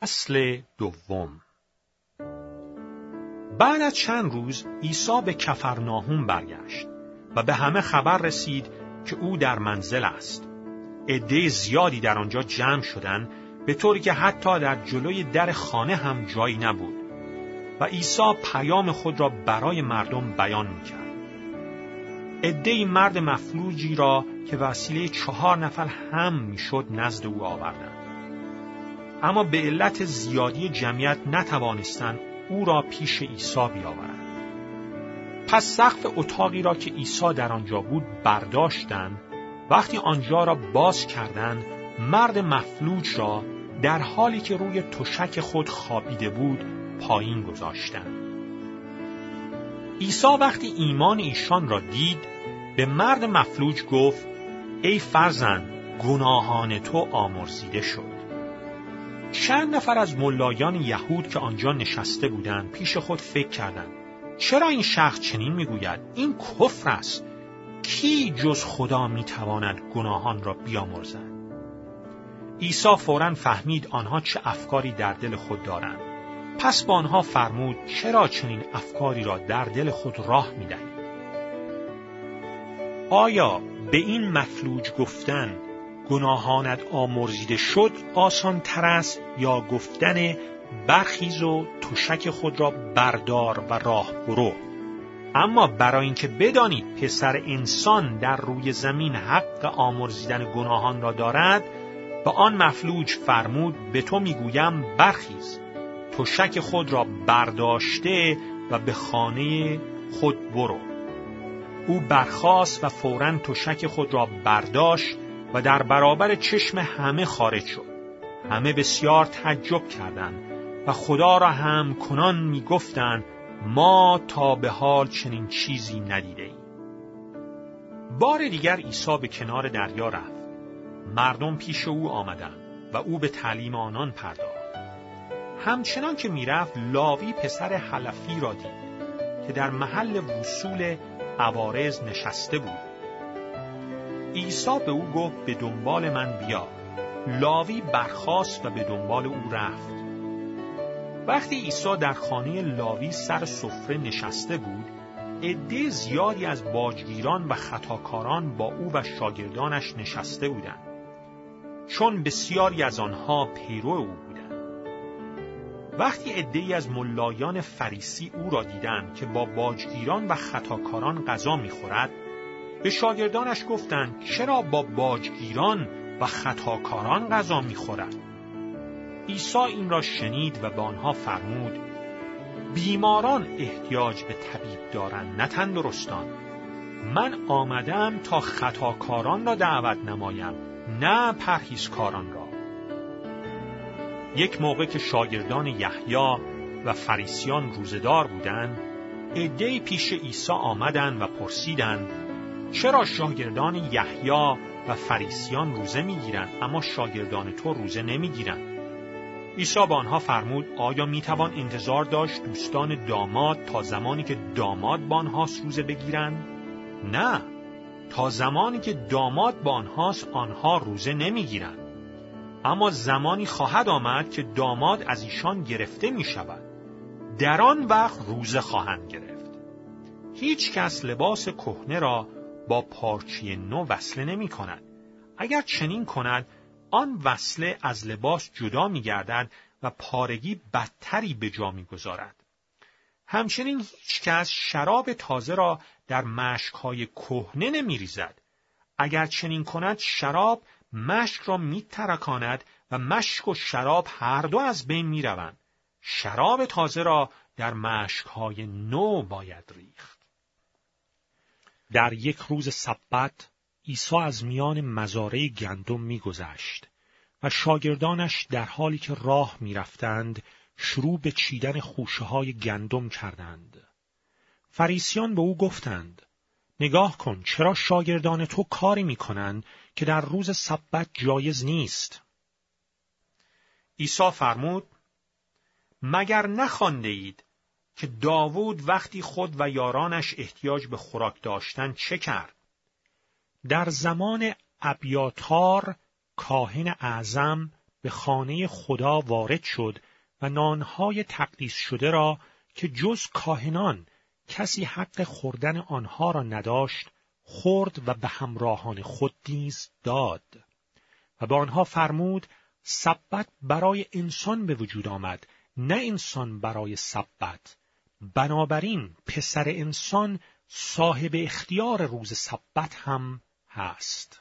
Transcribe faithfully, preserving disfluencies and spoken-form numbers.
فصل دوم. بعد از چند روز عیسی به کفرناهم برگشت و به همه خبر رسید که او در منزل است. عده زیادی در آنجا جمع شدند، به طوری که حتی در جلوی در خانه هم جایی نبود و عیسی پیام خود را برای مردم بیان می‌کرد. عده‌ای مرد مفلوجی را که وسیله چهار نفر هم میشد نزد او آوردند. اما به علت زیادی جمعیت نتوانستند او را پیش عیسی بیاورند. پس سقف اتاقی را که عیسی در آنجا بود برداشتند. وقتی آنجا را باز کردند، مرد مفلوج را در حالی که روی تشک خود خوابیده بود پایین گذاشتند. عیسی وقتی ایمان ایشان را دید، به مرد مفلوج گفت: ای فرزند، گناهان تو آمرزیده شد. چند نفر از ملایان یهود که آنجا نشسته بودند پیش خود فکر کردند: چرا این شخص چنین میگوید؟ این کفر است. کی جز خدا میتواند گناهان را بیامرزد؟ عیسی فوراً فهمید آنها چه افکاری در دل خود دارند. پس با آنها فرمود: چرا چنین افکاری را در دل خود راه میدهید؟ آیا به این مفلوج گفتن گناهانت آمرزیده شد آسان تر است یا گفتن برخیز و تشک خود را بردار و راه برو؟ اما برای اینکه بدانید پسر انسان در روی زمین حق آمرزیدن گناهان را دارد، به آن مفلوج فرمود: به تو میگویم برخیز، تشک خود را برداشته و به خانه خود برو. او برخاست و فوراً تشک خود را برداشت و در برابر چشم همه خارج شد. همه بسیار تعجب کردند و خدا را هم کنان می گفتند: ما تا به حال چنین چیزی ندیده ایم. بار دیگر عیسی به کنار دریا رفت. مردم پیش او آمدند و او به تعلیم آنان پرداخت. همچنان که می رفت، لاوی پسر حلفی را دید که در محل وصول عوارض نشسته بود. عیسی به او گفت: به دنبال من بیا. لاوی برخاست و به دنبال او رفت. وقتی عیسی در خانه لاوی سر سفره نشسته بود، عده زیادی از باجگیران و خطاکاران با او و شاگردانش نشسته بودند، چون بسیاری از آنها پیرو او بودند. وقتی عده‌ای از ملایان فریسی او را دیدند که با باجگیران و خطاکاران غذا می‌خورد، به شاگردانش گفتند: چرا با باجگیران و خطاکاران غذا می‌خورد؟ عیسی این را شنید و به آنها فرمود: بیماران احتیاج به طبیب دارند، نه تندرستان. من آمدم تا خطاکاران را دعوت نمایم، نه پرهیزکاران را. یک موقع که شاگردان یحیی و فریسیان روزه‌دار بودند، عده‌ای پیش عیسی آمدند و پرسیدند: چرا شاگردان یحیی و فریسیان روزه میگیرند اما شاگردان تو روزه نمیگیرند؟ عیسی به آنها فرمود: آیا میتوان انتظار داشت دوستان داماد تا زمانی که داماد با آنهاست روزه بگیرند؟ نه، تا زمانی که داماد با آنهاست آنها روزه نمیگیرند. اما زمانی خواهد آمد که داماد از ایشان گرفته می شود. در آن وقت روزه خواهند گرفت. هیچ کس لباس کهنه را با پارچه نو وصله نمی کند. اگر چنین کند، آن وصله از لباس جدا می گردد و پارگی بدتری به جا می گذارد. همچنین هیچ کس شراب تازه را در مشک‌های کهنه نمی ریزد. اگر چنین کند، شراب مشک را می ترکاند و مشک و شراب هر دو از بین می روند. شراب تازه را در مشک‌های نو باید ریخت. در یک روز سبت عیسی از میان مزارع گندم می‌گذشت و شاگردانش در حالی که راه می‌رفتند شروع به چیدن خوشه‌های گندم کردند. فریسیان به او گفتند: نگاه کن، چرا شاگردان تو کاری می‌کنند که در روز سبت جایز نیست؟ عیسی فرمود: مگر نخوانده اید که داوود وقتی خود و یارانش احتیاج به خوراک داشتند چه کرد؟ در زمان ابیاتار کاهن اعظم به خانه خدا وارد شد و نانهای تقدیس شده را که جز کاهنان کسی حق خوردن آنها را نداشت، خورد و به همراهان خود نیز داد. و به آنها فرمود سبت برای انسان به وجود آمد، نه انسان برای سبت. بنابراین پسر انسان صاحب اختیار روز سبت هم هست.